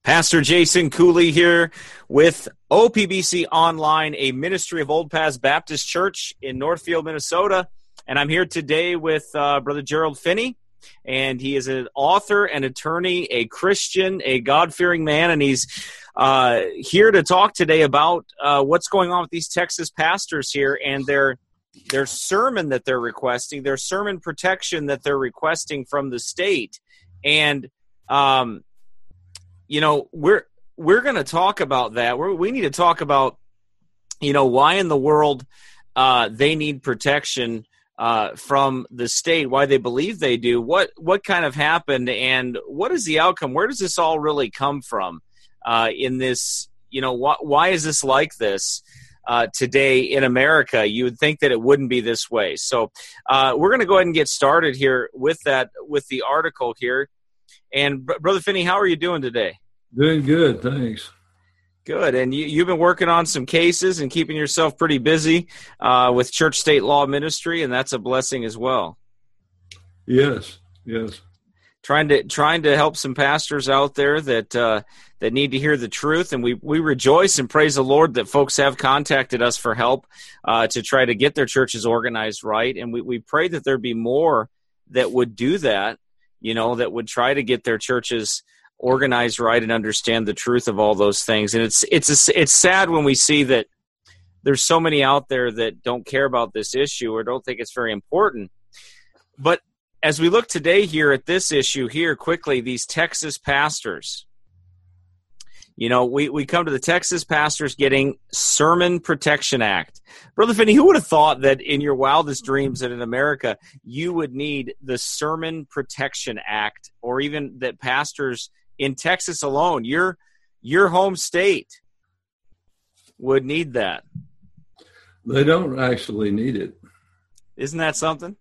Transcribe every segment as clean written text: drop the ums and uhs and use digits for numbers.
Pastor Jason Cooley here with OPBC Online, a ministry of Old Paths Baptist Church in Northfield, Minnesota. And I'm here today with Brother Gerald Finney, and he is an author, an attorney, a Christian, a God-fearing man, and he's here to talk today about what's going on with these Texas pastors here and their sermon that they're requesting, their sermon protection that they're requesting from the state. And we're going to talk about that. We need to talk about, why in the world they need protection from the state, why they believe they do, what kind of happened, and what is the outcome? Where does this all really come from in this, why is this like this today in America? You would think that it wouldn't be this way. So we're going to go ahead and get started here with the article here. And Brother Finney, how are you doing today? Doing good, thanks. Good. And you've been working on some cases and keeping yourself pretty busy with Church State Law Ministry, and that's a blessing as well. Yes. Trying to help some pastors out there that need to hear the truth, and we rejoice and praise the Lord that folks have contacted us for help to try to get their churches organized right, and we pray that there be more that would do that, that would try to get their churches organized right and understand the truth of all those things. And it's sad when we see that there's so many out there that don't care about this issue or don't think it's very important. But as we look today here at this issue here quickly, these Texas pastors, we come to the Texas pastors getting Sermon Protection Act. Brother Finney, who would have thought that in your wildest dreams that in America you would need the Sermon Protection Act, or even that pastors in Texas alone, your home state, would need that? They don't actually need it. Isn't that something?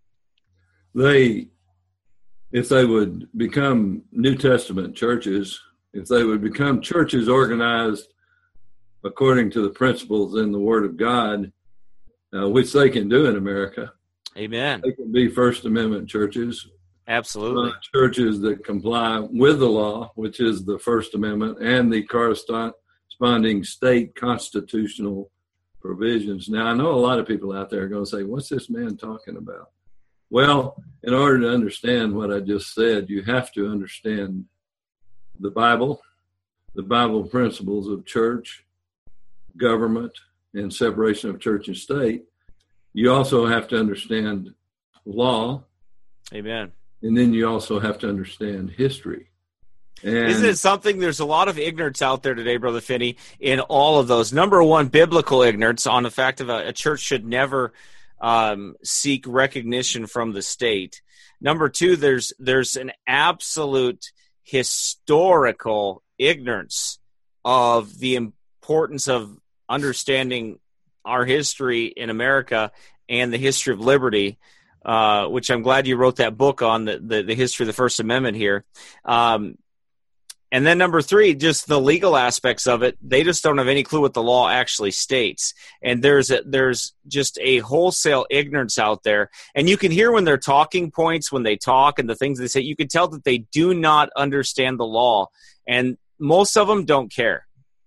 If they would become New Testament churches, if they would become churches organized according to the principles in the Word of God, which they can do in America. Amen. They can be First Amendment churches. Absolutely. Churches that comply with the law, which is the First Amendment, and the corresponding state constitutional provisions. Now, I know a lot of people out there are going to say, what's this man talking about? Well, in order to understand what I just said, you have to understand the Bible principles of church, government, and separation of church and state. You also have to understand law. Amen. And then you also have to understand history. And isn't it something? There's a lot of ignorance out there today, Brother Finney, in all of those. Number one, biblical ignorance on the fact of a church should never seek recognition from the state. Number two, there's an absolute historical ignorance of the importance of understanding our history in America and the history of liberty, which I'm glad you wrote that book on, the history of the First Amendment here. And then number three, just the legal aspects of it. They just don't have any clue what the law actually states. And there's just a wholesale ignorance out there. And you can hear when their talking points, when they talk and the things they say, you can tell that they do not understand the law. And most of them don't care.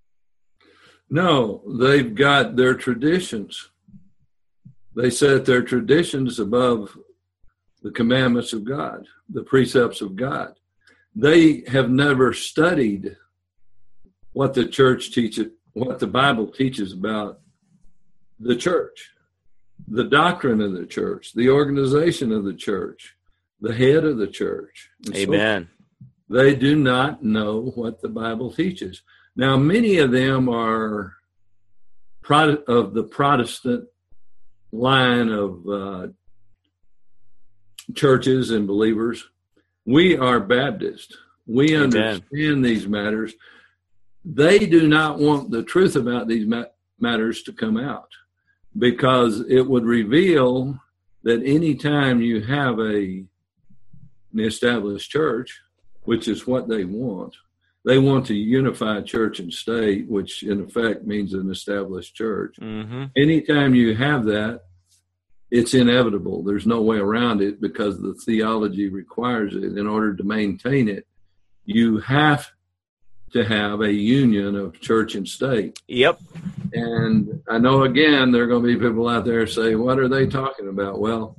No, they've got their traditions. They set their traditions above the commandments of God, the precepts of God. They have never studied what the church teaches, what the Bible teaches about the church, the doctrine of the church, the organization of the church, the head of the church. Amen. So they do not know what the Bible teaches. Now, many of them are of the Protestant line of churches and believers. We are Baptist. We understand these matters. They do not want the truth about these matters to come out, because it would reveal that any time you have an established church, which is what they want to unify church and state, which in effect means an established church. Mm-hmm. Anytime you have that, it's inevitable. There's no way around it, because the theology requires it. In order to maintain it, you have to have a union of church and state. Yep. And I know, again, there are going to be people out there say, what are they talking about? Well,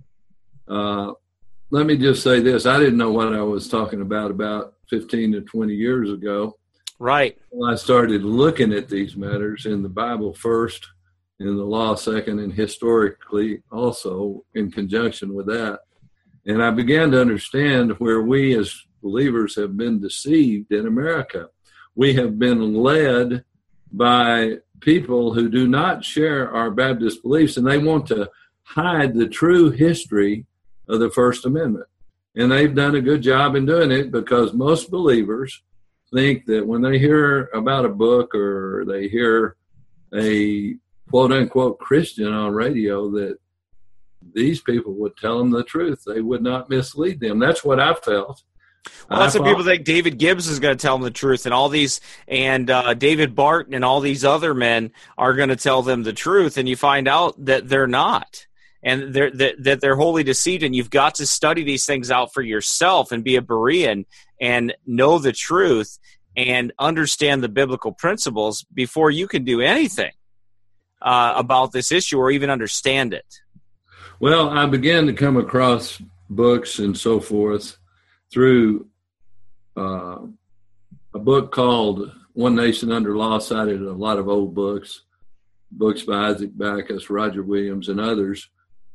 let me just say this. I didn't know what I was talking about 15 to 20 years ago. Right. Well, I started looking at these matters in the Bible first, in the law second, and historically also in conjunction with that. And I began to understand where we as believers have been deceived in America. We have been led by people who do not share our Baptist beliefs, and they want to hide the true history of the First Amendment. And they've done a good job in doing it, because most believers think that when they hear about a book or they hear a quote-unquote Christian on radio, that these people would tell them the truth. They would not mislead them. That's what I felt. Well, lots of people think David Gibbs is going to tell them the truth, and all these, and David Barton and all these other men are going to tell them the truth, and you find out that they're not, and that they're wholly deceived. And you've got to study these things out for yourself and be a Berean and know the truth and understand the biblical principles before you can do anything about this issue or even understand it. Well, I began to come across books and so forth through a book called One Nation Under Law. Cited a lot of old books by Isaac Backus, Roger Williams, and others.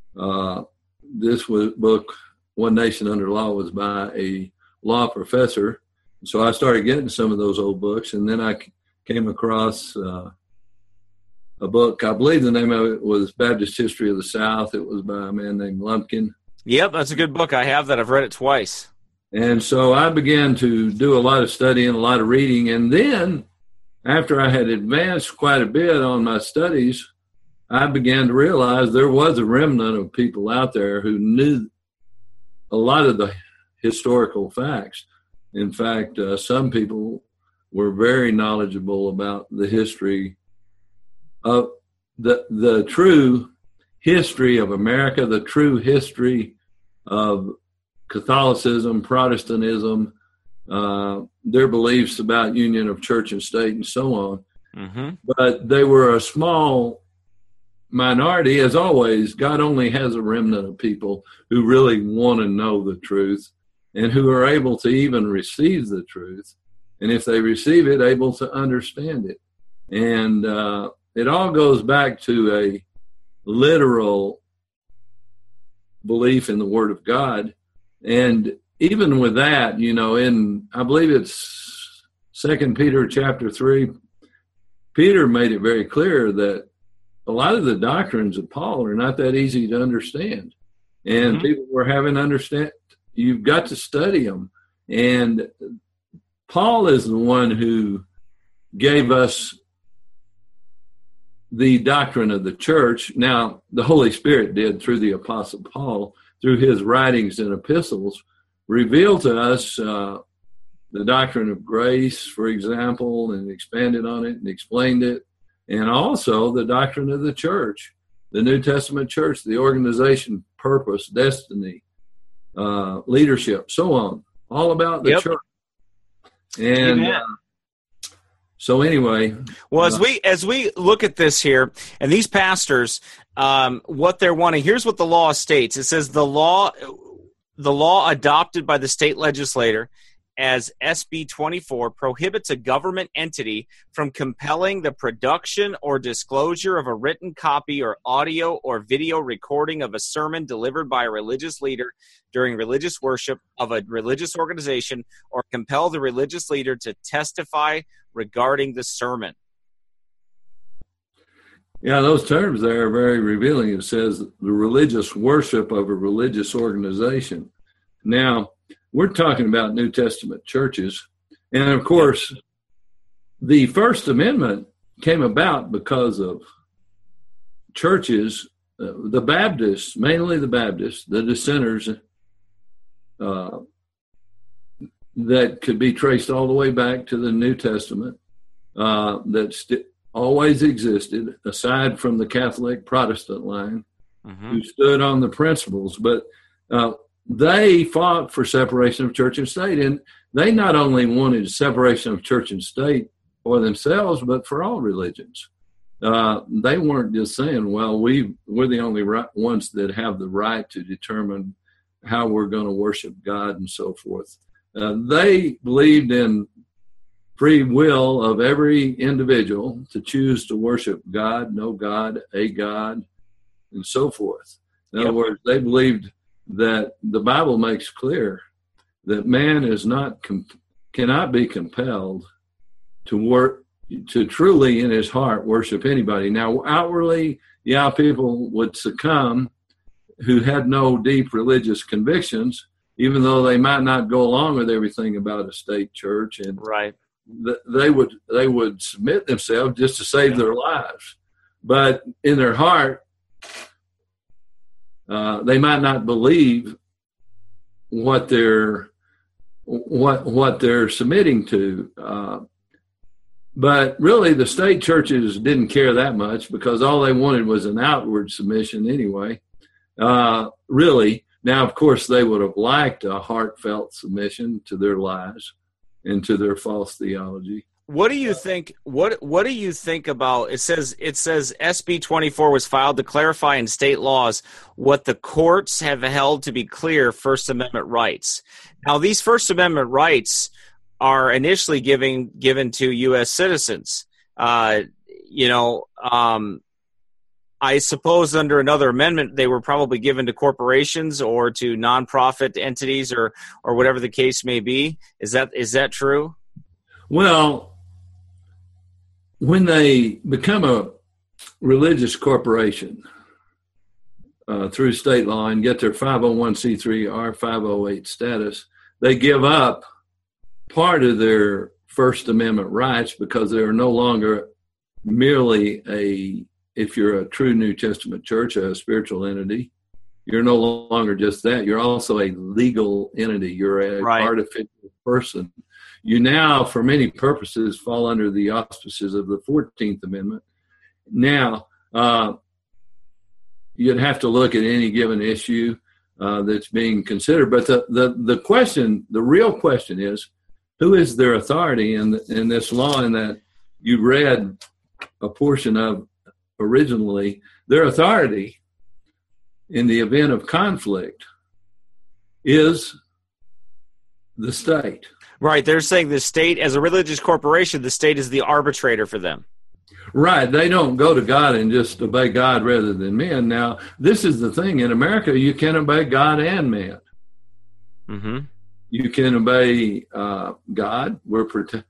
This book, One Nation Under Law, was by a law professor. So I started getting some of those old books, and then I came across a book. I believe the name of it was Baptist History of the South. It was by a man named Lumpkin. Yep, that's a good book. I have that. I've read it twice. And so I began to do a lot of studying, a lot of reading. And then after I had advanced quite a bit on my studies, I began to realize there was a remnant of people out there who knew a lot of the historical facts. In fact, some people were very knowledgeable about the history of the true history of America, the true history of Catholicism, Protestantism, their beliefs about union of church and state, and so on. Mm-hmm. But they were a small minority. As always, God only has a remnant of people who really want to know the truth and who are able to even receive the truth. And if they receive it, able to understand it. And it all goes back to a literal belief in the Word of God. And even with that, I believe it's 2 Peter chapter 3, Peter made it very clear that a lot of the doctrines of Paul are not that easy to understand. And mm-hmm. people were having to understand. You've got to study them. And Paul is the one who gave us the doctrine of the church. Now, the Holy Spirit did through the Apostle Paul, through his writings and epistles, reveal to us the doctrine of grace, for example, and expanded on it and explained it, and also the doctrine of the church, the New Testament church, the organization, purpose, destiny, leadership, so on, all about the church. And so anyway. Well, as we look at this here, and these pastors, what they're wanting, here's what the law states. It says the law adopted by the state legislature as SB 24 prohibits a government entity from compelling the production or disclosure of a written copy or audio or video recording of a sermon delivered by a religious leader during religious worship of a religious organization, or compel the religious leader to testify regarding the sermon. Yeah, those terms there are very revealing. It says the religious worship of a religious organization. Now, we're talking about New Testament churches. And of course, the First Amendment came about because of churches, the Baptists, mainly the Baptists, the dissenters, that could be traced all the way back to the New Testament, that always existed, aside from the Catholic Protestant line, mm-hmm. who stood on the principles. But they fought for separation of church and state. And they not only wanted separation of church and state for themselves, but for all religions. They weren't just saying, well, we're the only ones that have the right to determine how we're going to worship God and so forth. They believed in free will of every individual to choose to worship God, no God, a God, and so forth. In other words, they believed that the Bible makes clear that man is cannot be compelled to truly in his heart worship anybody. Now, outwardly, people would succumb who had no deep religious convictions, even though they might not go along with everything about a state church, and right. They would submit themselves just to save their lives. But in their heart, they might not believe what they're submitting to. But really, the state churches didn't care that much, because all they wanted was an outward submission anyway. Really, now of course they would have liked a heartfelt submission to their lies and to their false theology. What do you think? What do you think about? It says SB 24 was filed to clarify in state laws what the courts have held to be clear First Amendment rights. Now, these First Amendment rights are initially given to U.S. citizens. I suppose under another amendment they were probably given to corporations or to nonprofit entities or whatever the case may be. Is that true? Well, when they become a religious corporation through state law and get their 501c3 or 508 status, they give up part of their First Amendment rights, because they are no longer merely if you're a true New Testament church, a spiritual entity, you're no longer just that. You're also a legal entity. You're an artificial person. You now, for many purposes, fall under the auspices of the 14th Amendment. Now, you'd have to look at any given issue that's being considered. But the real question is, who is their authority in this law? In that you read a portion of originally, their authority in the event of conflict is the state. Right. They're saying the state, as a religious corporation, the state is the arbitrator for them. Right. They don't go to God and just obey God rather than men. Now, this is the thing. In America, you can obey God and man. Mm-hmm. You can obey God. We're protected.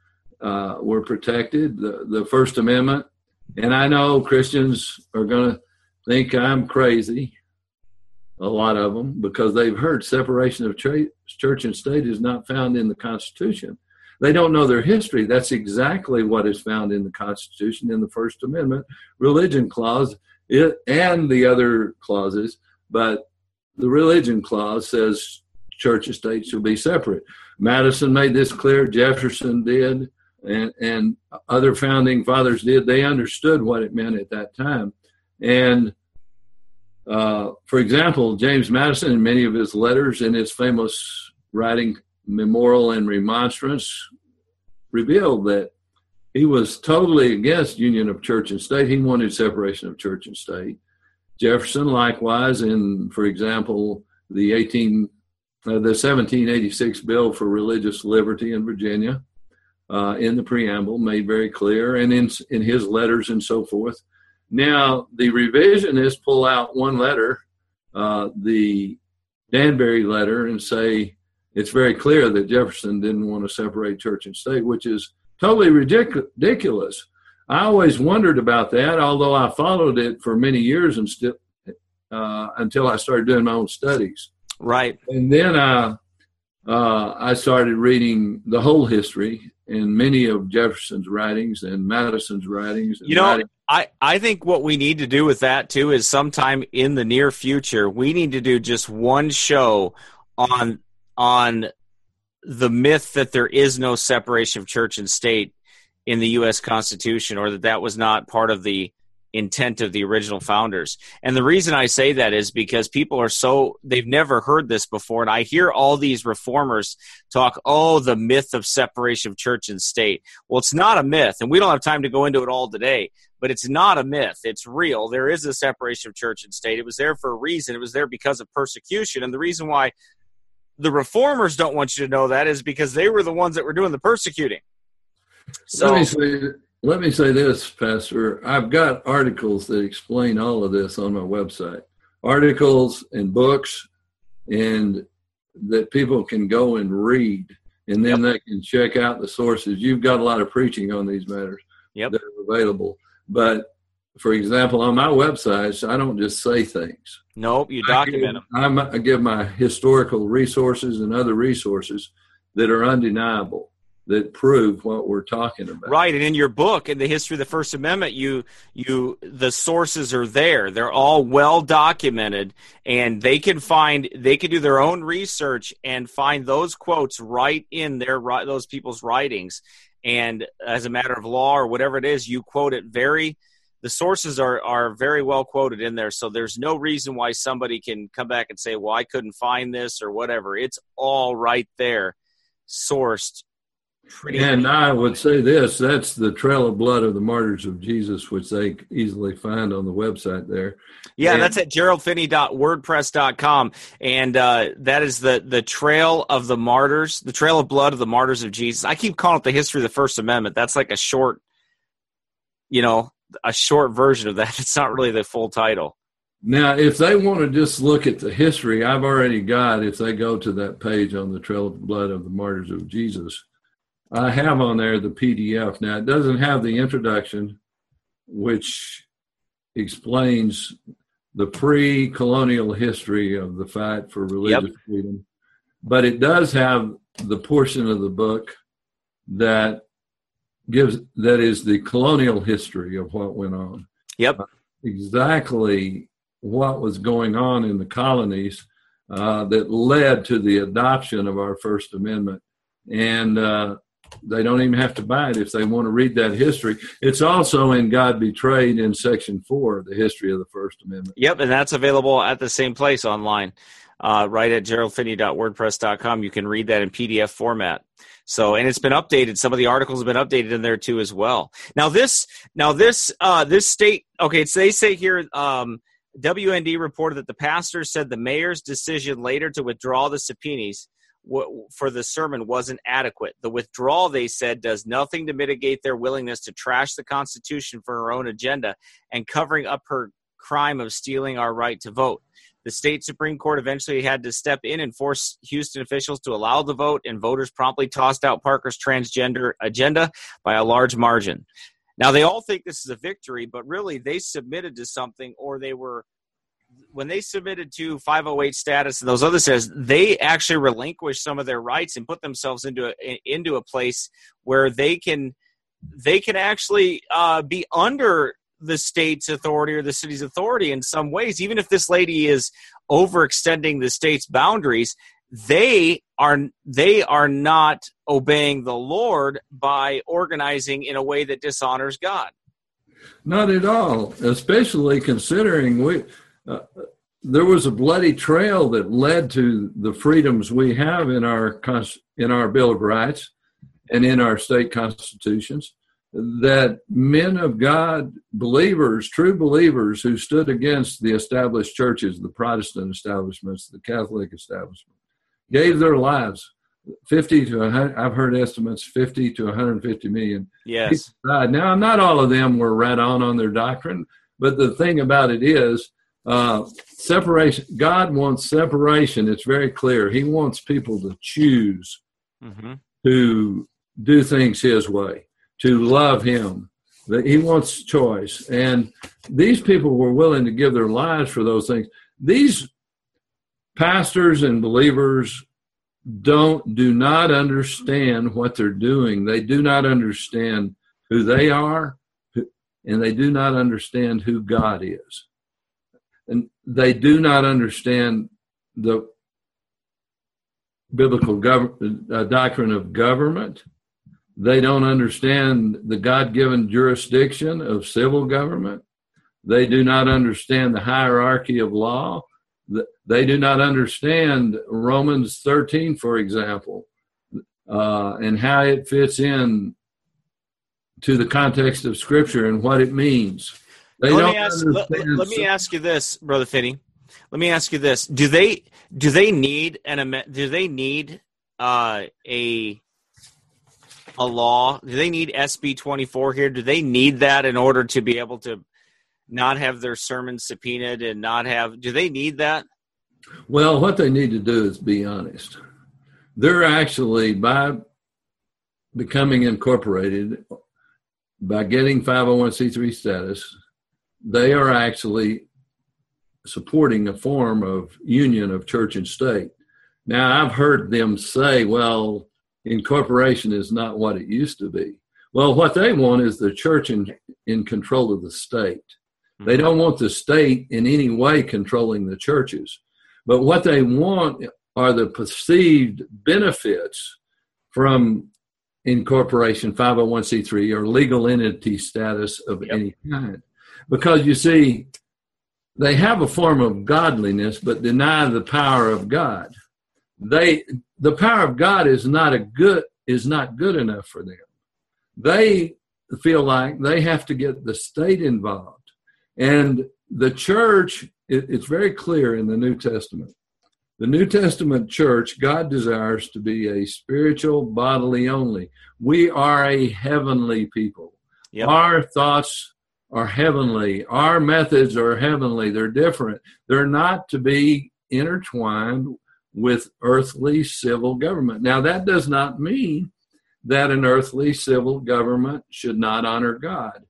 The First Amendment. And I know Christians are going to think I'm crazy, a lot of them, because they've heard separation of church and state is not found in the Constitution. They don't know their history. That's exactly what is found in the Constitution, in the First Amendment, religion clause, and the other clauses. But the religion clause says church and state shall be separate. Madison made this clear. Jefferson did. And other founding fathers did. They understood what it meant at that time. And for example, James Madison, in many of his letters in his famous writing, Memorial and Remonstrance, revealed that he was totally against union of church and state. He wanted separation of church and state. Jefferson, likewise, in, for example, the 1786 Bill for Religious Liberty in Virginia, in the preamble, made very clear, and in his letters and so forth. Now, the revisionists pull out one letter, the Danbury letter, and say it's very clear that Jefferson didn't want to separate church and state, which is totally ridiculous. I always wondered about that, although I followed it for many years and still until I started doing my own studies. Right. And then I started reading the whole history in many of Jefferson's writings and Madison's writings. And I think what we need to do with that, too, is sometime in the near future, we need to do just one show on the myth that there is no separation of church and state in the U.S. Constitution, or that was not part of the intent of the original founders. And the reason I say that is because people they've never heard this before. And I hear all these reformers talk, the myth of separation of church and state. Well, it's not a myth, and we don't have time to go into it all today, but it's not a myth. It's real. There is a separation of church and state. It was there for a reason. It was there because of persecution. And the reason why the reformers don't want you to know that is because they were the ones that were doing the persecuting. So let me say this, Pastor. I've got articles that explain all of this on my website. Articles and books, and that people can go and read, and then they can check out the sources. You've got a lot of preaching on these matters that are available. But, for example, on my websites, I don't just say things. Nope, you document them. I give my historical resources and other resources that are undeniable, that prove what we're talking about. Right, and in your book, in the history of the First Amendment, the sources are there. They're all well documented, and they can do their own research and find those quotes right in those people's writings. And as a matter of law or whatever it is, you quote it the sources are very well quoted in there. So there's no reason why somebody can come back and say, well, I couldn't find this or whatever. It's all right there, sourced. And I would say this, that's the Trail of Blood of the Martyrs of Jesus, which they easily find on the website there. Yeah, that's at geraldfinney.wordpress.com. And that is the Trail of the Martyrs, the Trail of Blood of the Martyrs of Jesus. I keep calling it the history of the First Amendment. That's like a short version of that. It's not really the full title. Now, if they want to just look at the history, I've already got, if they go to that page on the Trail of Blood of the Martyrs of Jesus, I have on there the PDF. Now, it doesn't have the introduction, which explains the pre-colonial history of the fight for religious freedom, but it does have the portion of the book that is the colonial history of what went on. Exactly what was going on in the colonies that led to the adoption of our First Amendment. And they don't even have to buy it if they want to read that history. It's also in God Betrayed in Section 4, the history of the First Amendment. Yep, and that's available at the same place online, right at geraldfinney.wordpress.com. You can read that in PDF format. So, and it's been updated. Some of the articles have been updated in there too as well. Now this state, okay, so they say here, WND reported that the pastor said the mayor's decision later to withdraw the subpoenas for the sermon wasn't adequate. The withdrawal, they said, does nothing to mitigate their willingness to trash the Constitution for her own agenda and covering up her crime of stealing our right to vote. The state Supreme Court eventually had to step in and force Houston officials to allow the vote, and voters promptly tossed out Parker's transgender agenda by a large margin. Now, they all think this is a victory, but really they submitted to something, or when they submitted to 508 status and those other status, they actually relinquished some of their rights and put themselves into a place where they can actually be under the state's authority or the city's authority in some ways. Even if this lady is overextending the state's boundaries, they are not obeying the Lord by organizing in a way that dishonors God. Not at all, especially considering there was a bloody trail that led to the freedoms we have in our Bill of Rights and in our state constitutions, that men of God, believers, true believers who stood against the established churches, the Protestant establishments, the Catholic establishment, gave their lives. 50 to 100, I've heard estimates 50 to 150 million. Yes. Died. Now, not all of them were right on their doctrine, but the thing about it is, separation. God wants separation. It's very clear. He wants people to choose to do things His way, to love Him. He wants choice. And these people were willing to give their lives for those things. These pastors and believers do not understand what they're doing. They do not understand who they are, and they do not understand who God is. And they do not understand the biblical doctrine of government. They don't understand the God-given jurisdiction of civil government. They do not understand the hierarchy of law. They do not understand Romans 13, for example, and how it fits in to the context of Scripture and what it means. Let me ask you this, Brother Finney. Let me ask you this: Do they need a law? Do they need SB 24 here? Do they need that in order to be able to not have their sermons subpoenaed and not have? Do they need that? Well, what they need to do is be honest. They're actually, by becoming incorporated, by getting 501c3 status, they are actually supporting a form of union of church and state. Now, I've heard them say, well, incorporation is not what it used to be. Well, what they want is the church in control of the state. They don't want the state in any way controlling the churches. But what they want are the perceived benefits from incorporation, 501c3, or legal entity status of any kind. Because you see, they have a form of godliness, but deny the power of God. The power of God is not good enough for them. They feel like they have to get the state involved. And the church, it's very clear in the New Testament. The New Testament church, God desires to be a spiritual, bodily only. We are a heavenly people. Yep. Our thoughts are heavenly. Our methods are heavenly. They're different. They're not to be intertwined with earthly civil government. Now, that does not mean that an earthly civil government should not honor God.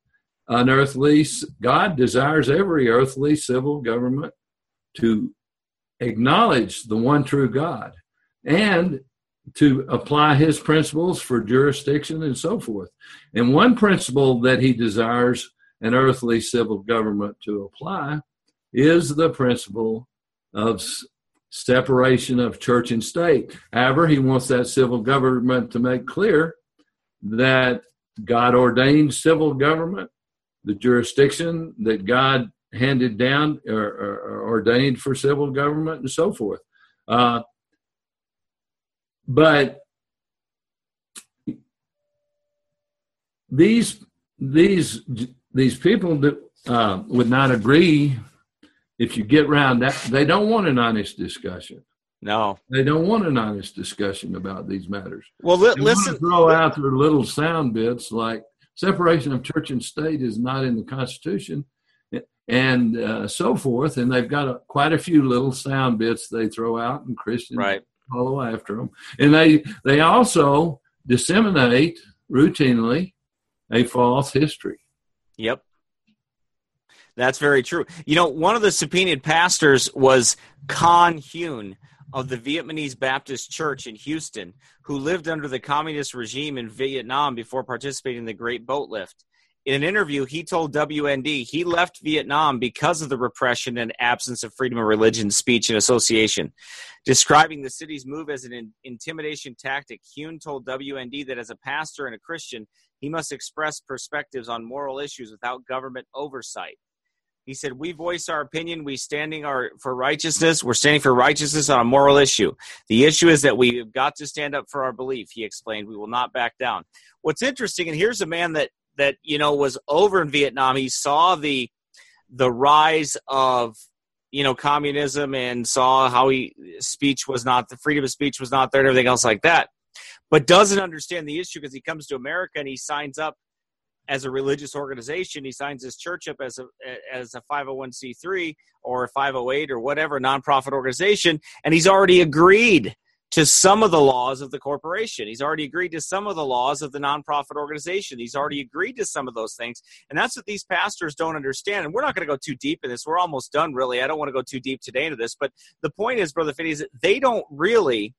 God desires every earthly civil government to acknowledge the one true God and to apply his principles for jurisdiction and so forth. And one principle that he desires an earthly civil government to apply is the principle of separation of church and state. However, he wants that civil government to make clear that God ordained civil government, the jurisdiction that God handed down or ordained for civil government and so forth. But these people that would not agree. If you get around that, they don't want an honest discussion. No, they don't want an honest discussion about these matters. Well, listen. Throw out their little sound bits like separation of church and state is not in the Constitution, and so forth. And they've got quite a few little sound bits they throw out, and Christians follow after them. And they also disseminate routinely a false history. Yep. That's very true. You know, one of the subpoenaed pastors was Con Huynh of the Vietnamese Baptist Church in Houston, who lived under the communist regime in Vietnam before participating in the Great Boat Lift. In an interview, he told WND he left Vietnam because of the repression and absence of freedom of religion, speech, and association. Describing the city's move as an intimidation tactic, Huynh told WND that as a pastor and a Christian, he must express perspectives on moral issues without government oversight. He said, we voice our opinion. We're standing for righteousness on a moral issue. The issue is that we've got to stand up for our belief, he explained. We will not back down. What's interesting, and here's a man that was over in Vietnam. He saw the rise of, communism and saw how the freedom of speech was not there and everything else like that, but doesn't understand the issue because he comes to America and he signs up as a religious organization. He signs his church up as a 501c3 or a 508 or whatever nonprofit organization, and he's already agreed to some of the laws of the corporation. He's already agreed to some of the laws of the nonprofit organization. He's already agreed to some of those things, and that's what these pastors don't understand. And we're not going to go too deep in this. We're almost done, really. I don't want to go too deep today into this, but the point is, Brother Finney, is that they don't really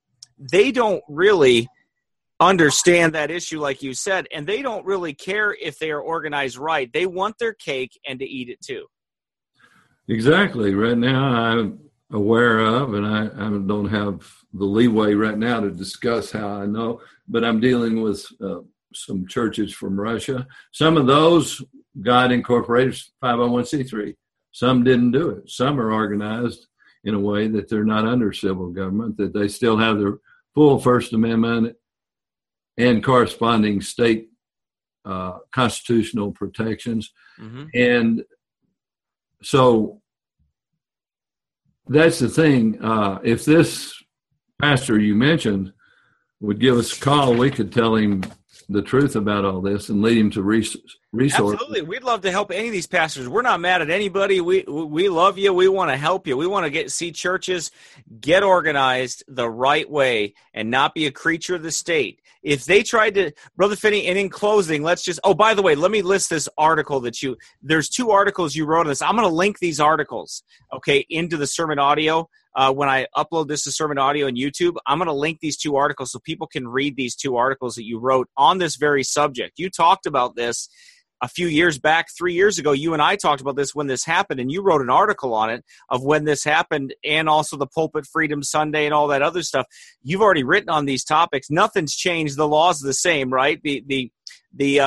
understand that issue, like you said, and they don't really care if they are organized right. They want their cake and to eat it too. Exactly. Right now, I'm aware of, and I don't have the leeway right now to discuss how I know, but I'm dealing with some churches from Russia. Some of those God incorporated 501c3. Some didn't do it. Some are organized in a way that they're not under civil government, that they still have their full First Amendment and corresponding state constitutional protections. Mm-hmm. And so that's the thing. If this pastor you mentioned would give us a call, we could tell him the truth about all this and lead him to resources. Absolutely. We'd love to help any of these pastors. We're not mad at anybody. We love you. We want to help you. We want to see churches get organized the right way and not be a creature of the state. If they tried to, Brother Finney, and in closing, by the way, let me list this article there's 2 articles you wrote on this. I'm going to link these articles, okay, into the sermon audio. When I upload this to sermon audio on YouTube, I'm going to link these 2 articles so people can read these 2 articles that you wrote on this very subject. You talked about this a few years back, 3 years ago. You and I talked about this when this happened, and you wrote an article on it of when this happened, and also the Pulpit Freedom Sunday and all that other stuff. You've already written on these topics. Nothing's changed. The law's the same, right? The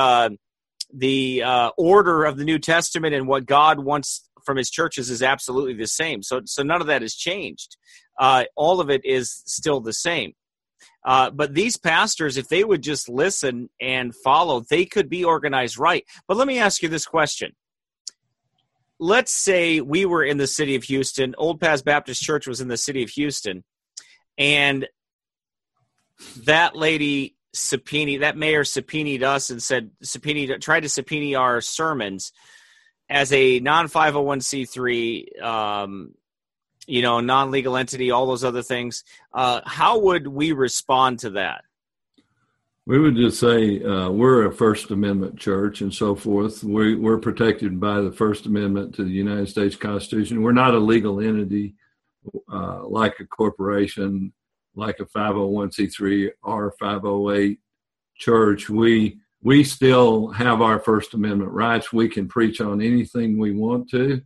order of the New Testament and what God wants from his churches is absolutely the same. So none of that has changed. All of it is still the same. But these pastors, if they would just listen and follow, they could be organized right. But let me ask you this question. Let's say we were in the city of Houston, Old Paths Baptist Church was in the city of Houston, and that lady that mayor subpoenaed us and tried to subpoena our sermons as a non-501c3, non-legal entity, all those other things. How would we respond to that? We would just say we're a First Amendment church and so forth. We're protected by the First Amendment to the United States Constitution. We're not a legal entity like a corporation, like a 501c3 or 508 church. We still have our First Amendment rights. We can preach on anything we want to.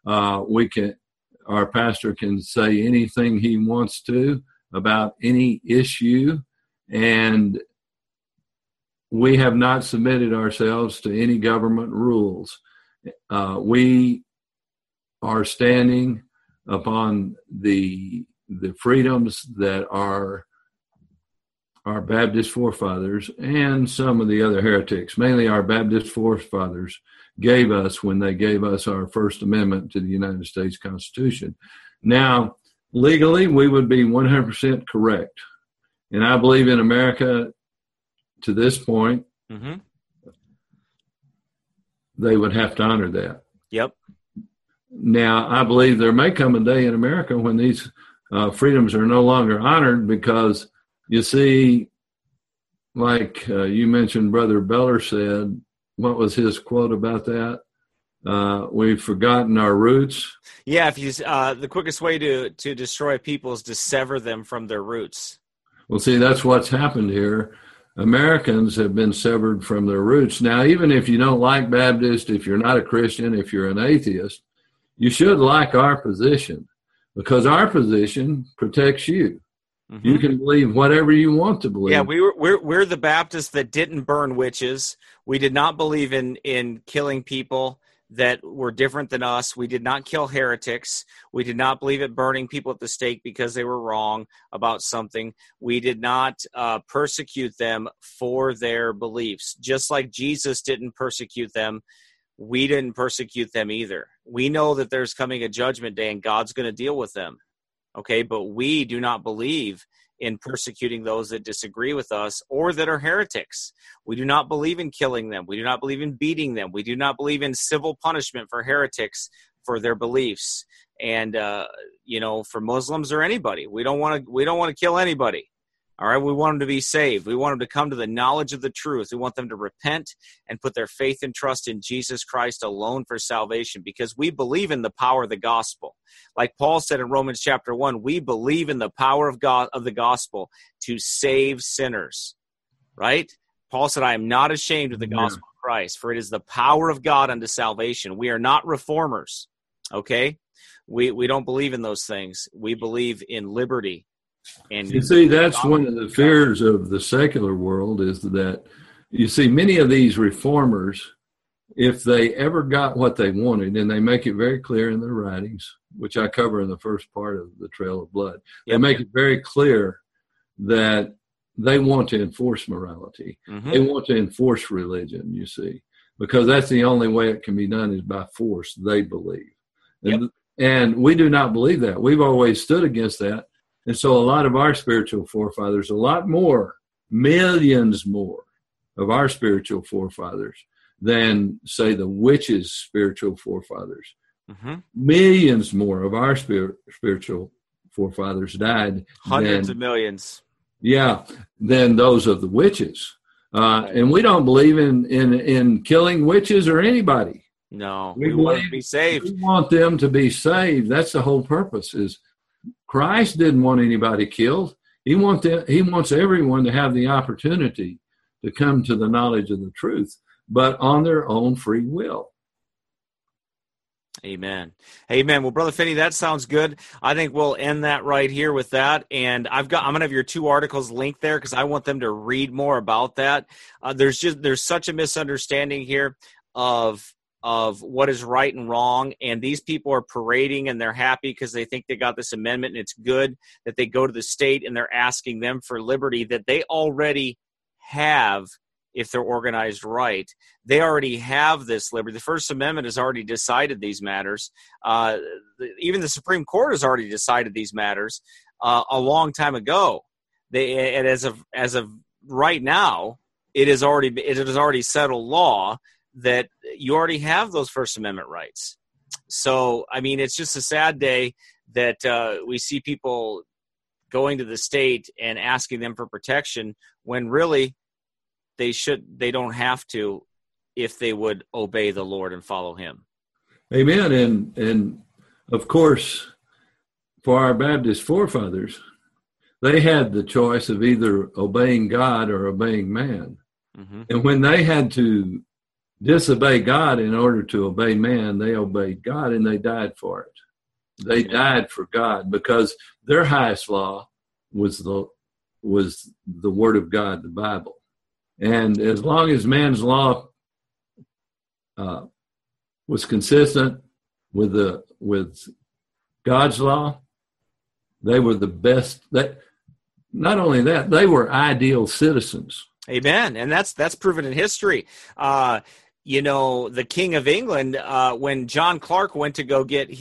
Our pastor can say anything he wants to about any issue, and we have not submitted ourselves to any government rules. We are standing upon the freedoms that our Baptist forefathers and some of the other heretics, mainly our Baptist forefathers, gave us when they gave us our First Amendment to the United States Constitution. Now, legally, we would be 100% correct. And I believe in America, to this point, mm-hmm. they would have to honor that. Yep. Now, I believe there may come a day in America when these freedoms are no longer honored because, you see, like you mentioned, Brother Beller said, what was his quote about that? We've forgotten our roots. Yeah, if you the quickest way to destroy people is to sever them from their roots. Well, see, that's what's happened here. Americans have been severed from their roots. Now, even if you don't like Baptist, if you're not a Christian, if you're an atheist, you should like our position because our position protects you. Mm-hmm. You can believe whatever you want to believe. Yeah, we're the Baptists that didn't burn witches. We did not believe in killing people that were different than us. We did not kill heretics. We did not believe in burning people at the stake because they were wrong about something. We did not persecute them for their beliefs. Just like Jesus didn't persecute them, we didn't persecute them either. We know that there's coming a judgment day and God's going to deal with them. Okay, but we do not believe in persecuting those that disagree with us or that are heretics. We do not believe in killing them. We do not believe in beating them. We do not believe in civil punishment for heretics for their beliefs. And for Muslims or anybody, we don't want to kill anybody. All right, we want them to be saved. We want them to come to the knowledge of the truth. We want them to repent and put their faith and trust in Jesus Christ alone for salvation because we believe in the power of the gospel. Like Paul said in Romans chapter 1, we believe in the power of God of the gospel to save sinners, right? Paul said, I am not ashamed of the gospel of Christ, for it is the power of God unto salvation. We are not reformers, okay? We don't believe in those things. We believe in liberty. And you see, that's one of the fears of the secular world is that you see many of these reformers if they ever got what they wanted, and they make it very clear in their writings, which I cover in the first part of the Trail of Blood, they make it very clear that they want to enforce morality. Mm-hmm. They want to enforce religion, you see, because that's the only way it can be done is by force, they believe. And we do not believe that. We've always stood against that. And so a lot of our spiritual forefathers, a lot more, millions more of our spiritual forefathers than, say, the witches' spiritual forefathers. Mm-hmm. Millions more of our spiritual forefathers died. Hundreds of millions. Yeah, than those of the witches. And we don't believe in killing witches or anybody. No, we want them to be saved. We want them to be saved. That's the whole purpose. Is Christ didn't want anybody killed. He wants everyone to have the opportunity to come to the knowledge of the truth, but on their own free will. Amen. Well, Brother Finney, that sounds good. I think we'll end that right here with that. And I'm going to have your 2 articles linked there because I want them to read more about that. There's such a misunderstanding here of what is right and wrong. And these people are parading and they're happy because they think they got this amendment and it's good that they go to the state and they're asking them for liberty that they already have. If they're organized right, they already have this liberty. The First Amendment has already decided these matters. Even the Supreme Court has already decided these matters a long time ago. And as of right now, it is already settled law that you already have those First Amendment rights. So, I mean, it's just a sad day that we see people going to the state and asking them for protection when really they don't have to if they would obey the Lord and follow him. Amen. And of course, for our Baptist forefathers, they had the choice of either obeying God or obeying man. Mm-hmm. And when they had to disobey God in order to obey man, they obeyed God and they died for it. They died for God because their highest law was the Word of God, the Bible. And as long as man's law was consistent with God's law, they were the best. Not only that, they were ideal citizens. Amen, and that's proven in history. The King of England, when John Clark went to go get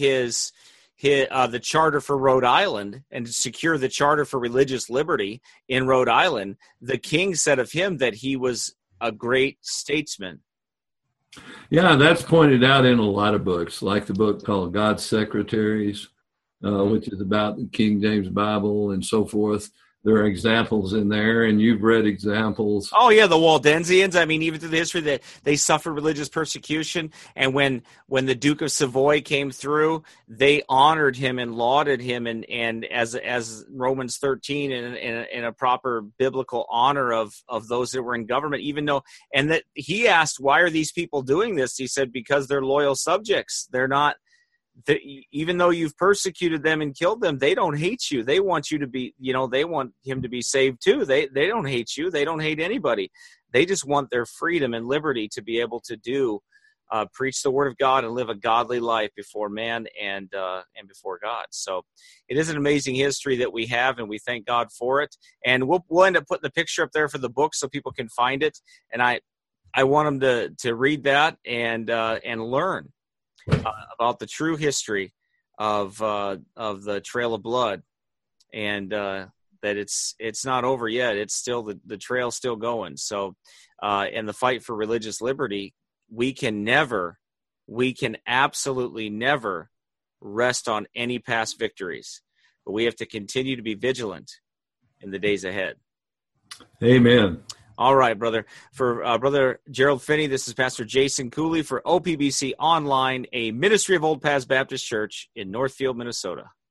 the charter for Rhode Island and to secure the charter for religious liberty in Rhode Island, the king said of him that he was a great statesman. Yeah, that's pointed out in a lot of books, like the book called God's Secretaries, which is about the King James Bible and so forth. There are examples in there, and you've read examples. Oh, yeah, the Waldensians. I mean, even through the history, that they suffered religious persecution. And when the Duke of Savoy came through, they honored him and lauded him, and as Romans 13 in a proper biblical honor of those that were in government. And that he asked, why are these people doing this? He said, because they're loyal subjects. They're not. Even though you've persecuted them and killed them, they don't hate you. They want you to be, they want him to be saved too. They don't hate you. They don't hate anybody. They just want their freedom and liberty to be able to preach the word of God and live a godly life before man and before God. So it is an amazing history that we have, and we thank God for it. And we'll end up putting the picture up there for the book so people can find it. And I want them to read that and learn about the true history of the Trail of Blood, and that it's not over yet. It's still the trail's still going. So, in the fight for religious liberty, we can absolutely never rest on any past victories, but we have to continue to be vigilant in the days ahead. Amen. All right, brother. For Brother Gerald Finney, this is Pastor Jason Cooley for OPBC Online, a ministry of Old Paths Baptist Church in Northfield, Minnesota.